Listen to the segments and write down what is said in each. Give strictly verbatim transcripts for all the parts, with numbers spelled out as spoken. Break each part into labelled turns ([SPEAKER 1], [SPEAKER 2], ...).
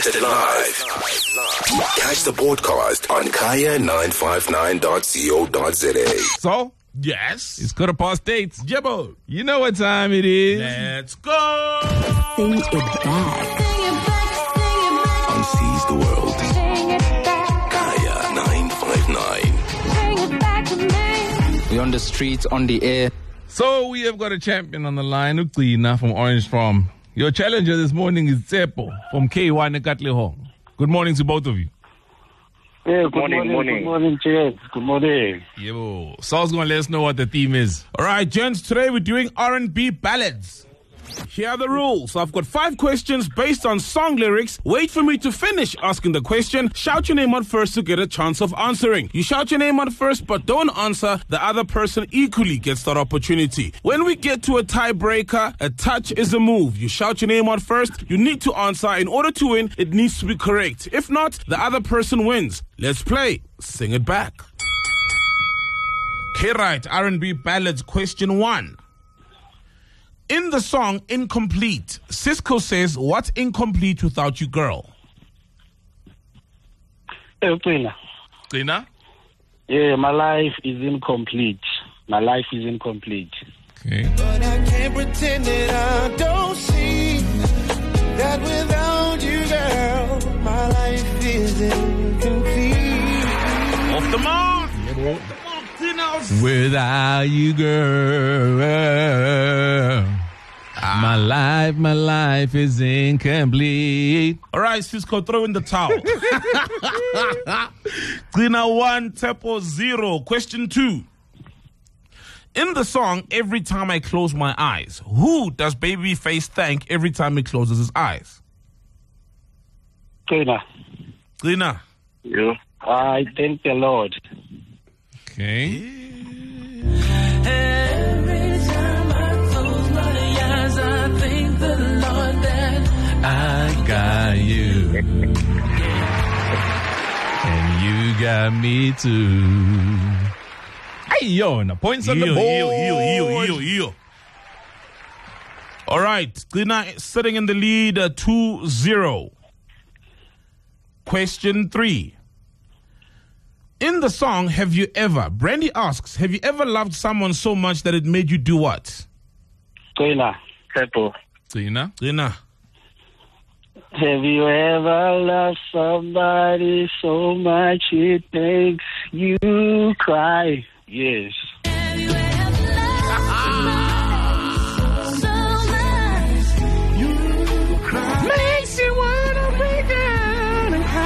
[SPEAKER 1] broadcasted live. Catch the podcast on kaya nine five nine dot co dot za.
[SPEAKER 2] So,
[SPEAKER 3] Yes.
[SPEAKER 2] it's quarter past eight.
[SPEAKER 3] Jebo.
[SPEAKER 2] You know what time it is.
[SPEAKER 3] Let's go.
[SPEAKER 4] Sing it back.
[SPEAKER 1] On Seize the World. Kaya nine five nine.
[SPEAKER 5] We're on the streets, on the air.
[SPEAKER 2] So we have got a champion on the line, Uqina from Orange Farm. Your challenger this morning is Tsepo from K one Katlehong. Good morning to both of you.
[SPEAKER 6] Yeah, good
[SPEAKER 7] Morning,
[SPEAKER 6] morning,
[SPEAKER 7] morning.
[SPEAKER 6] good morning, Chad. Good morning.
[SPEAKER 2] Yo, Saul's going to let us know what the theme is.
[SPEAKER 3] All right, gents, today we're doing R and B ballads. Here are the rules. I've got five questions based on song lyrics. Wait for me to finish asking the question. Shout your name out first to get a chance of answering. You shout your name out first, but don't answer. The other person equally gets that opportunity. When we get to a tiebreaker, a touch is a move. You shout your name out first. You need to answer. In order to win, it needs to be correct. If not, the other person wins. Let's play. Sing it back. Okay, right. R and B ballads. Question one. In the song Incomplete, Cisco says, "What's incomplete without you, girl?"
[SPEAKER 6] Hey, Uqina.
[SPEAKER 2] Uqina?
[SPEAKER 6] Yeah, my life is incomplete. My life is incomplete.
[SPEAKER 2] Okay.
[SPEAKER 8] But I can't pretend that I don't see that without you, girl, my life is incomplete.
[SPEAKER 3] Off the mark.
[SPEAKER 2] Without you, girl, my life, my life is incomplete.
[SPEAKER 3] All right, Cisco, throw in the towel. Cleaner one, Tepo zero. Question two. In the song Every Time I Close My Eyes, who does Babyface thank every time he closes his eyes?
[SPEAKER 6] Uqina.
[SPEAKER 3] Cleaner.
[SPEAKER 7] You.
[SPEAKER 6] I thank the Lord.
[SPEAKER 2] Okay.
[SPEAKER 8] Every time I close my eyes, I thank the Lord that
[SPEAKER 2] I got you. And you got me too. Hey, yo, and the points on the
[SPEAKER 3] Yo,
[SPEAKER 2] board.
[SPEAKER 3] yo, yo, yo, yo, yo. All right, Cleaner sitting in the lead, uh, two zero. Question three. In the song Have You Ever, Brandy asks, have you ever loved someone so much that it made you do what?
[SPEAKER 6] Uqina.
[SPEAKER 7] Tepo.
[SPEAKER 2] Uqina?
[SPEAKER 3] Cleaner.
[SPEAKER 6] Have you ever loved somebody so much it makes you cry? Yes.
[SPEAKER 8] makes you wanna break down and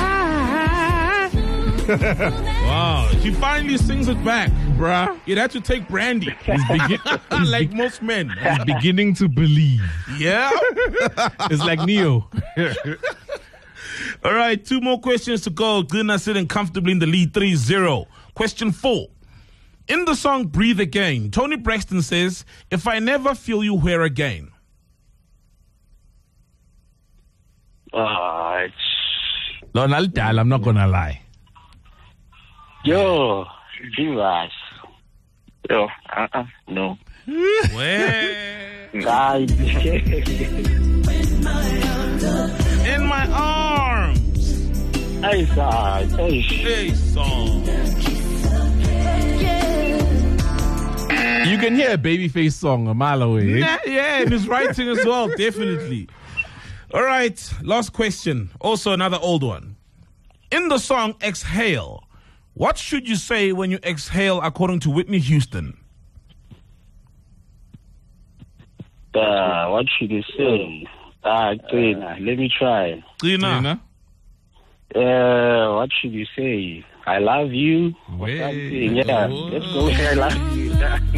[SPEAKER 8] cry.
[SPEAKER 3] Wow, she finally sings it back, bruh. It had to take Brandy. Like most men.
[SPEAKER 2] He's beginning to believe.
[SPEAKER 3] Yeah?
[SPEAKER 2] It's like Neo.
[SPEAKER 3] All right, two more questions to go. Cleaner sitting comfortably in the lead, three zero. Question four. In the song Breathe Again, Tony Braxton says, "If I never feel you here again."
[SPEAKER 6] Uh,
[SPEAKER 2] No, I'm not going to lie.
[SPEAKER 6] yo, give us.
[SPEAKER 7] Yo. Uh-uh. No.
[SPEAKER 3] Where?
[SPEAKER 6] God.
[SPEAKER 3] In my arms.
[SPEAKER 6] Hey, God. Hey,
[SPEAKER 3] Hey, song.
[SPEAKER 2] You can hear a Babyface song a mile away.
[SPEAKER 3] Yeah, yeah, and his writing as well, definitely. All right, last question. Also another old one. In the song Exhale, what should you say when you exhale according to Whitney Houston?
[SPEAKER 6] Uh, what should you say? Ah, Uqina. Let me try.
[SPEAKER 3] Cleaner.
[SPEAKER 6] Uh, what should you say? I love you. Or
[SPEAKER 2] Wait.
[SPEAKER 6] something. Yeah, let's go with I love you.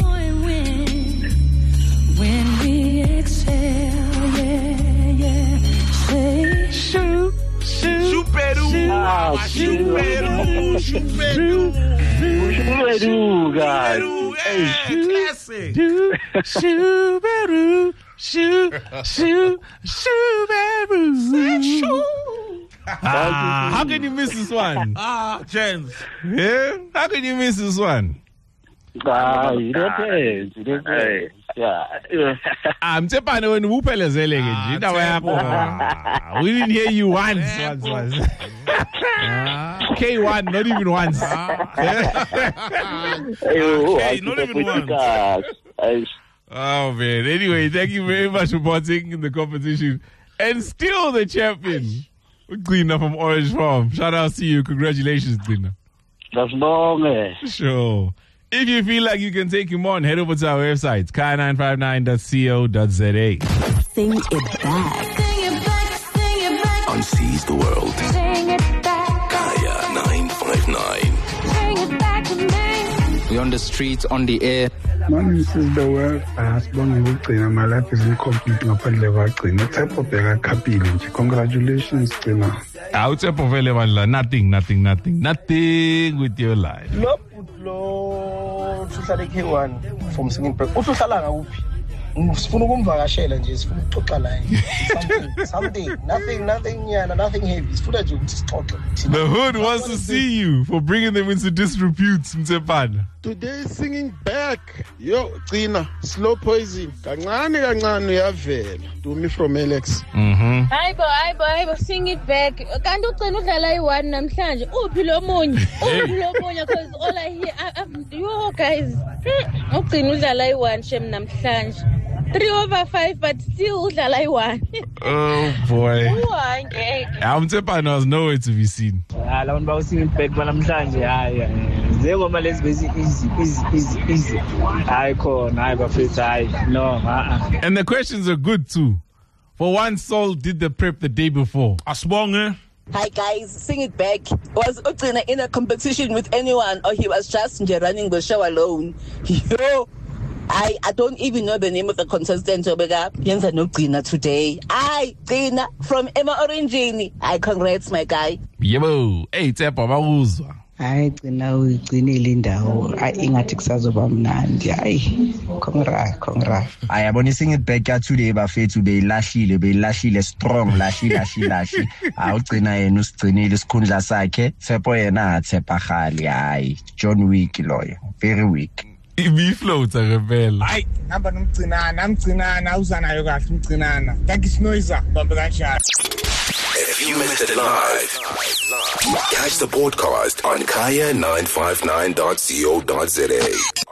[SPEAKER 4] When we exhale, yeah, yeah, say shoot, shoot,
[SPEAKER 3] Chuperu.
[SPEAKER 6] Ah,
[SPEAKER 3] Chuperu. Chuperu.
[SPEAKER 6] Chuperu, God.
[SPEAKER 3] Chuperu. Yeah, classic.
[SPEAKER 2] Shoo, shoo-ba-roo, shoo, shoo, shoo-ba-roo. Ah, how can you miss this one?
[SPEAKER 3] Ah, Jens.
[SPEAKER 2] Yeah? How can you miss this one?
[SPEAKER 6] Ah, it depends. It depends. Yeah.
[SPEAKER 2] I'm Tsepane when Wupelezele nje indaba yakho. We didn't hear you once once once. K one not even once.
[SPEAKER 6] Hey,
[SPEAKER 3] not even once.
[SPEAKER 2] Oh man. Anyway, thank you very much for participating in the competition. And still the champion. Cleaner from Orange Farm. Shout out to you. Congratulations, Cleaner.
[SPEAKER 6] That's long, eh?
[SPEAKER 2] Sure. If you feel like you can take him on, head over to our website, kaya nine five nine dot co dot z a.
[SPEAKER 4] Sing it back.
[SPEAKER 1] Sing it back, sing it back. On Seize the World.
[SPEAKER 4] Sing it back.
[SPEAKER 1] Kaya nine five nine.
[SPEAKER 4] Sing it back to me.
[SPEAKER 5] We're on the streets, on the air.
[SPEAKER 9] My name is the world. Asibonga ukugcina my life is incomplete ngaphandle kwagcina. Tshepo bheka khapile nje. Congratulations Gcina.
[SPEAKER 2] Awutshepo vele bandla. Nothing, nothing, nothing. Nothing with your life.
[SPEAKER 10] Lo lo uhlala K one from Singing Break. Uthi uhlala ngakuphi? Sifuna ukumvakashela nje, sifuna ukuxoxa la. Something, something, nothing, nothing yana, nothing heavy. Sifuna nje ukuthi sixoxe.
[SPEAKER 2] The hood wants to see you for bringing them into disrepute, Mtsepana.
[SPEAKER 9] Today singing back. Yo Gcina, slow poison. Kancane kancane uyavela. Do me from Alex.
[SPEAKER 2] Mhm.
[SPEAKER 11] Hayibo, hayibo, hayibo, sing it back. Kanti ucina udlala i-one namhlanje. Uphi lo munye? Uphi lo munye because all I hear I, I, yo guys. Ucina udlala i-one shem namhlanje. three over five, but still udlala i-one.
[SPEAKER 2] Oh boy.
[SPEAKER 11] Why ngeke?
[SPEAKER 2] Mtsepana was nowhere to be seen.
[SPEAKER 12] Ah, la bantu bawusing back banamhlanje hayi. Njengoba lezi bezi easy easy easy easy. Hayi khona, hayi bafethu hayi. No, uh-uh.
[SPEAKER 2] And the questions are good too. For one, Saul did the prep the day before.
[SPEAKER 3] Asbonge.
[SPEAKER 13] Hi guys, sing it back. Was Ucina in a competition with anyone or he was just running the show alone? Yo, I, I don't even know the name of the contestant. Obega Yenza no Gcina today. I Gcina from Emma Orangini. I congrats my guy.
[SPEAKER 2] Yebo, hey Tsepo bawuzwa.
[SPEAKER 14] Hayi Gcina uyigcinile indawo ingathi kusazoba mnandi. Hayi congrats congrats.
[SPEAKER 5] Ayabona sing it back ya today bafethu beyilahlile beyilahlile strong lashi lashi lashi. Awugcina yena usigcinile isikhundla sakhe. Tshepo yena atshephahali hayi. John Wick loyo. Very weak.
[SPEAKER 2] Ibi floats a rebel.
[SPEAKER 10] Hayi, namba nomgcinana, amgcinana uzanayo kahle umgcinana. Thank you Noiser, bamba kanjani.
[SPEAKER 1] If you missed it live, catch the podcast on kaya nine five nine dot co dot z a.